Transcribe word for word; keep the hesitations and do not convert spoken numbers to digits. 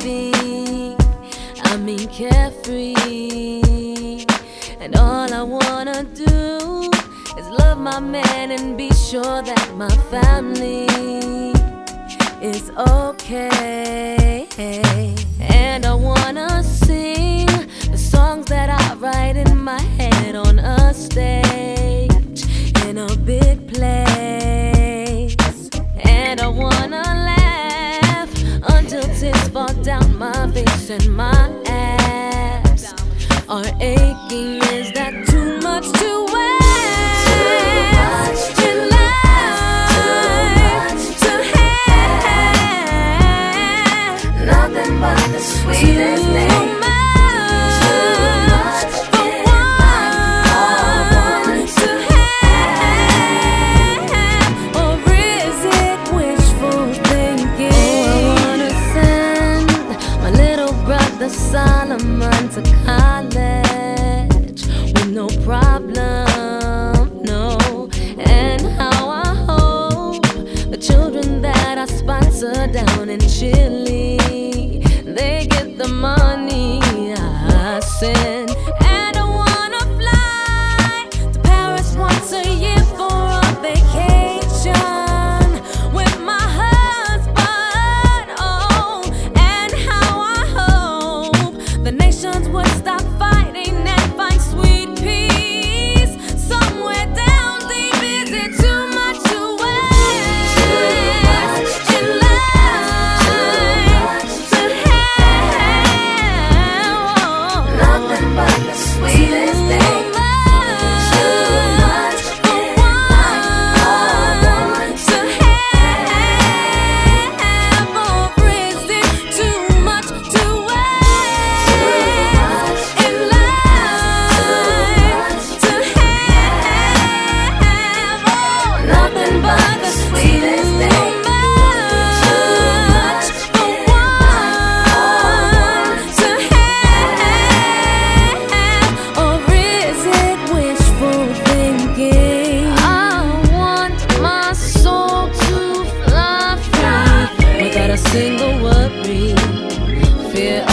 happy, I mean carefree. And all I wanna do is love my man and be sure that my family is okay. And I wanna sing the songs that I write in my head on a stage in a big place. And I wanna laugh until tears fall down my face and my abs are aching. Is that too much to ask? Sweetest thing. Too much for one to have, or is it wishful thinking? Oh, I wanna send my little brother Solomon to college with no problem, no. And how I hope the children that I sponsor down in Chile, they get the money I send. And I wanna fly to Paris once a year for a vacation with my husband. Oh, and how I hope the nations would stop fighting and find sweet peace somewhere down deep. Is it too much to ask? In life to have nothing but the sweetest thing. Too much for one to have, or is it too much to ask? In life to have, oh, nothing but the sweetest thing. Too much for one to have, or is it wishful thinking? I want my soul to fly free without a single worry, fear